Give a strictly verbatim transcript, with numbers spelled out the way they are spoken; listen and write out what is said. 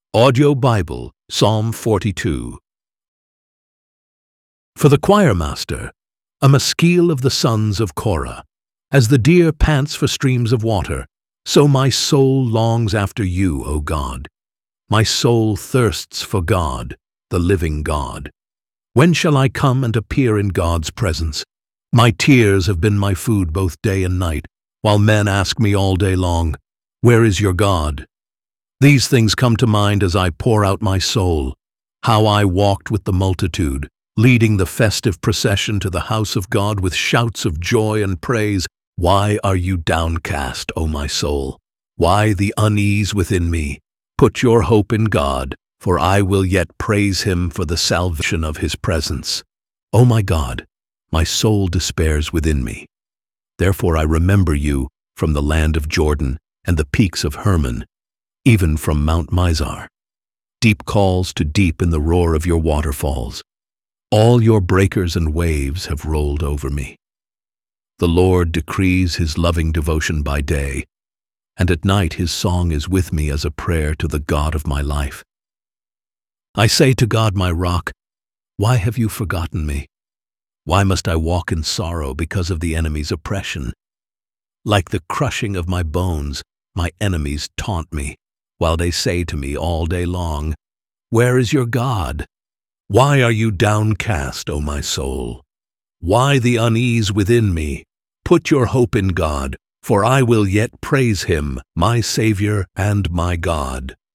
Audio Bible, Psalm forty-two. For the choirmaster, a maskil of the sons of Korah. As the deer pants for streams of water, so my soul longs after you, O God. My soul thirsts for God, the living God. When shall I come and appear in God's presence? My tears have been my food both day and night, while men ask me all day long, "Where is your God?" These things come to mind as I pour out my soul, how I walked with the multitude, leading the festive procession to the house of God with shouts of joy and praise. Why are you downcast, O my soul? Why the unease within me? Put your hope in God, for I will yet praise him for the salvation of his presence. O my God, my soul despairs within me. Therefore I remember you from the land of Jordan and the peaks of Hermon, even from Mount Mizar. Deep calls to deep in the roar of your waterfalls. All your breakers and waves have rolled over me. The Lord decrees his loving devotion by day, and at night his song is with me as a prayer to the God of my life. I say to God, my rock, why have you forgotten me? Why must I walk in sorrow because of the enemy's oppression? Like the crushing of my bones, my enemies taunt me, while they say to me all day long, "Where is your God?" Why are you downcast, O my soul? Why the unease within me? Put your hope in God, for I will yet praise him, my Savior and my God.